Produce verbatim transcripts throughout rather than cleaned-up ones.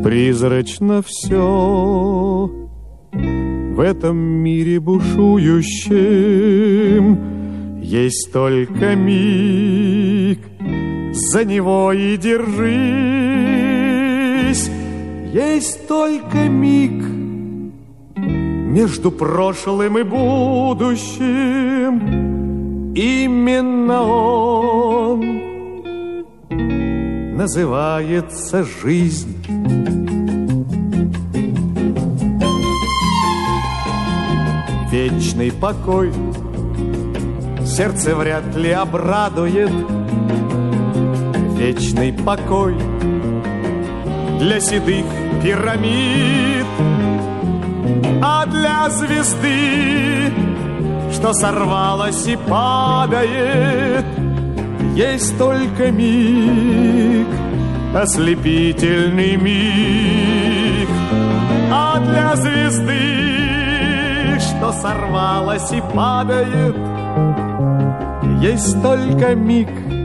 призрачно все в этом мире бушующем. Есть только миг, за него и держись. Есть только миг между прошлым и будущим. Именно он называется жизнь. Вечный покой сердце вряд ли обрадует. Вечный покой для седых пирамид, а для звезды, что сорвалась и падает, есть только миг, ослепительный миг. А для звезды, что сорвалась и падает, есть только миг,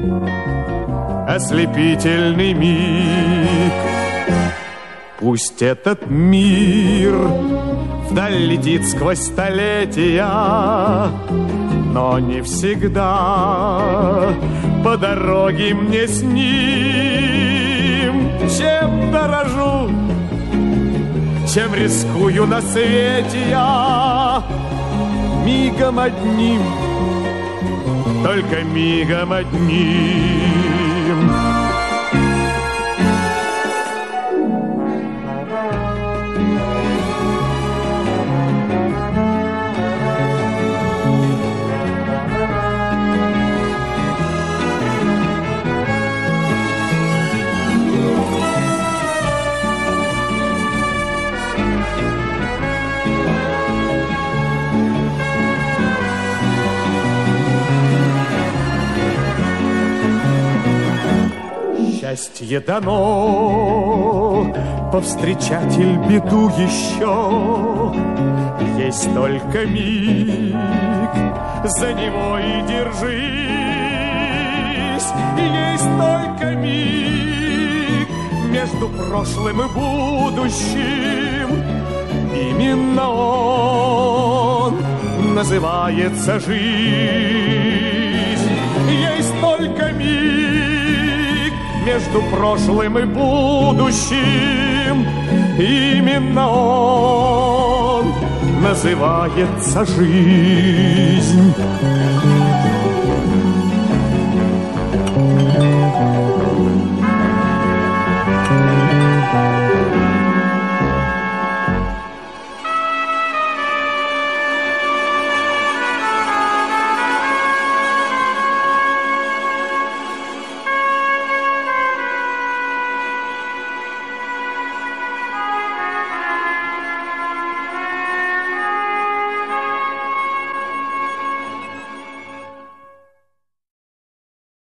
ослепительный миг. Пусть этот мир вдаль летит сквозь столетия, но не всегда по дороге мне с ним. Чем дорожу, чем рискую на свете я, мигом одним, только мигом одним. Счастье дано повстречать иль беду еще. Есть только миг, за него и держись. Есть только миг между прошлым и будущим. Именно он называется жизнь. Есть только миг между прошлым и будущим. Именно он называется жизнь.